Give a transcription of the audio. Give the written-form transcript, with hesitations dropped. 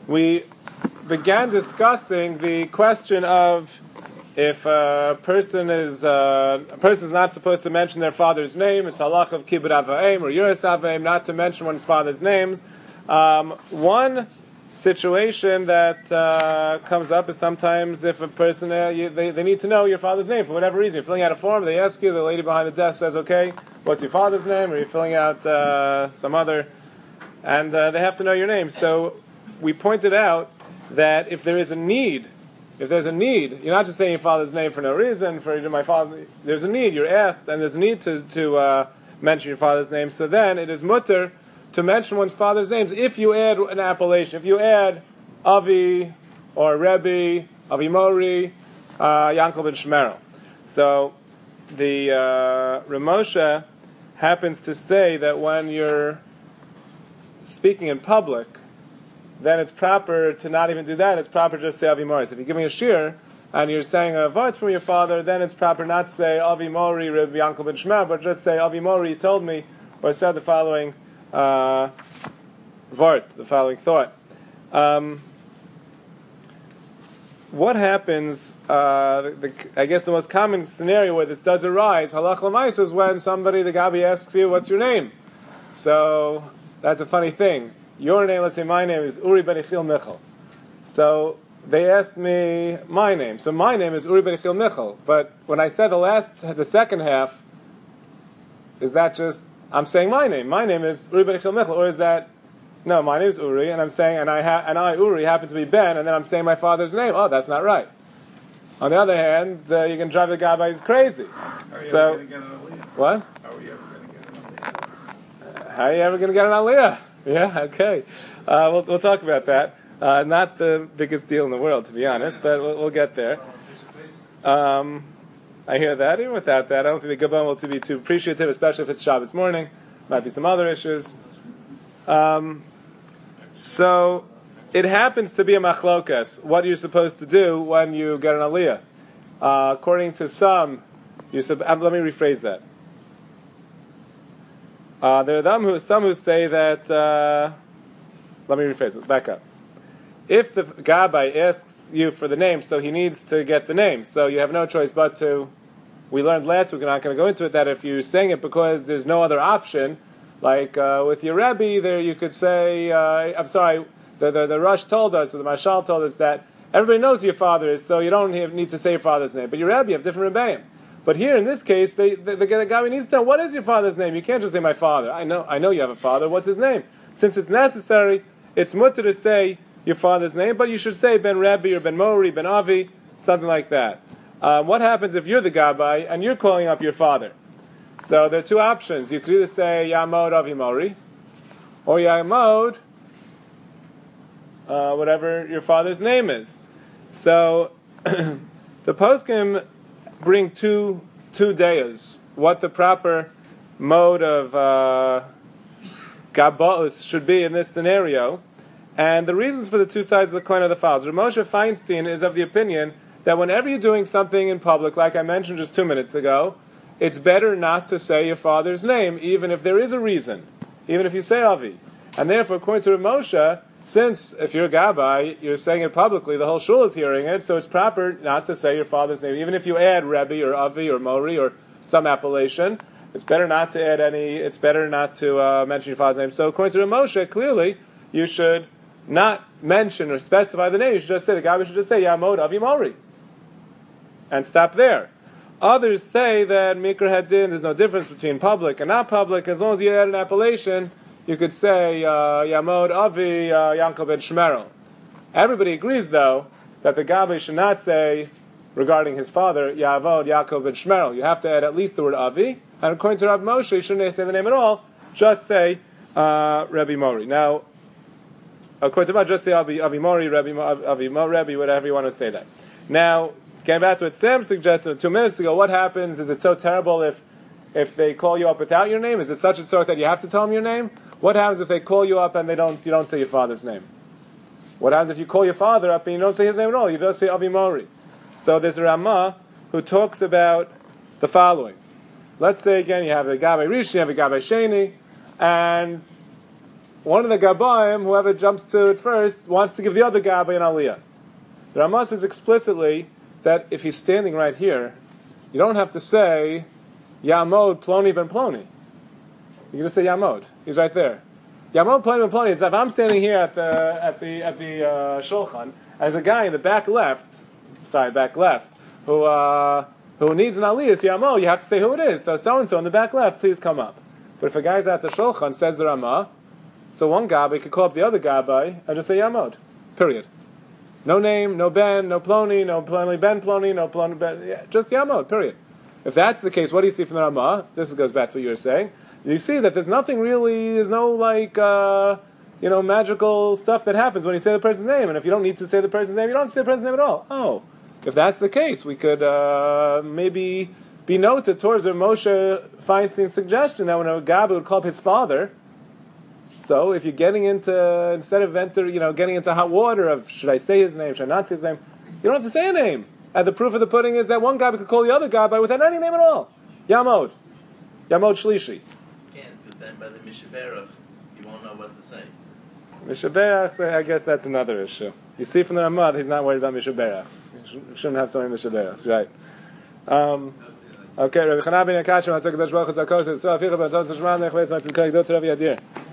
we began discussing the question of if a person is not supposed to mention their father's name. It's halach of kibbud avaim or yuras avaim not to mention one's father's names. One situation that comes up is sometimes if a person they need to know your father's name for whatever reason. You're filling out a form, they ask you, the lady behind the desk says, "Okay, what's your father's name?" Or you're filling out some other, and they have to know your name. So we pointed out that if there's a need, you're not just saying your father's name for no reason. There's a need. You're asked, and there's a need to mention your father's name. So then it is mutter to mention one's father's names if you add an appellation. If you add Avi or Rebbe, Avi Mori, Yankel ben Shmerel. So the Ramosha happens to say that when you're speaking in public, then it's proper to not even do that. It's proper to just say Avi Mori. So if you're giving a shir and you're saying a vart from your father, then it's proper not to say Avi Mori, Rebbe Yankel ben Shmerel, but just say Avi Mori told me, or said the following vart, the following thought. What happens, I guess the most common scenario where this does arise, halach l'maisa, is when somebody, the Gabi, asks you, what's your name? So, that's a funny thing. Your name, let's say my name is Uri ben Ichil Michal. So, they asked me my name. So my name is Uri ben Ichil Michal. But when I said the second half, is that just, I'm saying my name. My name is Uri ben Ichil Michal. Or is that, no, my name is Uri, and I'm saying, and I, Uri, happen to be Ben, and then I'm saying my father's name. Oh, that's not right. On the other hand, you can drive the guy by, he's crazy. How are you ever going to get an aliyah? What? How are you ever going to get an aliyah? How are you ever going to get an aliyah? Yeah, okay. We'll talk about that. Not the biggest deal in the world, to be honest, but we'll get there. I hear that. Even without that, I don't think the Gabon will be too appreciative, especially if it's Shabbos morning. Might be some other issues. So, it happens to be a machlokas, what you're supposed to do when you get an aliyah. According to some, let me rephrase that. There are some who say that, let me rephrase it, back up. If the Gabbai asks you for the name, so he needs to get the name, so you have no choice but to, we learned last week, we're not going to go into it, that if you're saying it because there's no other option, like with your Rebbe, there you could say, I'm sorry, the Rush told us, or the Mashal told us that everybody knows who your father is, so you don't need to say your father's name, but your Rebbe, you have different Rebbeim. But here, in this case, the guy needs to know, what is your father's name? You can't just say, my father. I know you have a father. What's his name? Since it's necessary, it's mutter to say your father's name, but you should say Ben Rebbe or Ben Mori, Ben Avi, something like that. What happens if you're the Gabbai and you're calling up your father? So there are two options. You could either say Yamod Avi Mori, or Yamod, whatever your father's name is. So the poskim bring two dayas, what the proper mode of Gabaus should be in this scenario, and the reasons for the two sides of the coin are the following. Moshe Feinstein is of the opinion that whenever you're doing something in public, like I mentioned just 2 minutes ago, it's better not to say your father's name, even if there is a reason, even if you say Avi. And therefore, according to Moshe, since if you're a Gabbai, you're saying it publicly, the whole shul is hearing it, so it's proper not to say your father's name. Even if you add Rebbe or Avi or Mori or some appellation, it's better not to add any, it's better not to mention your father's name. So according to Moshe, clearly, you should not mention or specify the name. You should just say, the Gabbai should just say, Yamod Avi Mori. And stop there. Others say that Mikra Hadin, there's no difference between public and not public. As long as you add an appellation, you could say Yamod Avi Yankel ben Shmerel. Everybody agrees, though, that the Gabbai should not say, regarding his father, Yavod Yaakov ben Shmerel. You have to add at least the word Avi. And according to Rabbi Moshe, you shouldn't say the name at all. Just say Rebbe Mori. Now, according to Rabbi, just say Avi Mori, Avi Mori, Rebbe, whatever you want to say that. Now, getting back to what Sam suggested 2 minutes ago, what happens? Is it so terrible if they call you up without your name? Is it such a sort that you have to tell them your name? What happens if they call you up and you don't say your father's name? What happens if you call your father up and you don't say his name at all? You just say Avi Mori. So there's a Ramah who talks about the following. Let's say again you have a Gabbai Rishon, you have a Gabbai Sheni, and one of the Gabayim, whoever jumps to it first, wants to give the other Gabay an Aliyah. The Ramah says explicitly that if he's standing right here, you don't have to say Yamod Ploni ben Ploni. You just say Yamod. He's right there. Yamod Ploni ben Ploni is if I'm standing here at the shulchan, as a guy in the back left, who needs an aliyah, Yamod, you have to say who it is. So and so in the back left, please come up. But if a guy's at the shulchan, says the Ramah, so one Gabbai could call up the other Gabbai and just say Yamod. Period. No name, no Ben, no Ploni, no Ploni Ben Ploni, no Ploni Ben. Yeah, just Yamod. Period. If that's the case, what do you see from the Ramah? This goes back to what you were saying. You see that there's nothing really. There's no magical stuff that happens when you say the person's name. And if you don't need to say the person's name, you don't have to say the person's name at all. Oh, if that's the case, we could maybe be noted towards Moshe Feinstein's suggestion that when a Gabbai would call up his father. So if you're getting into, instead of getting into hot water of should I say his name, should I not say his name, you don't have to say a name. And the proof of the pudding is that one Gabbai could call the other Gabbai without any name at all. Yamod Shlishi. You can't, because then by the Mishaberach, you won't know what to say. Mishaberach, I guess that's another issue. You see from the Ramah, he's not worried about Mishaberachs. You shouldn't have so many Mishaberachs, right? Okay, Rabbi Chanah ben Akash,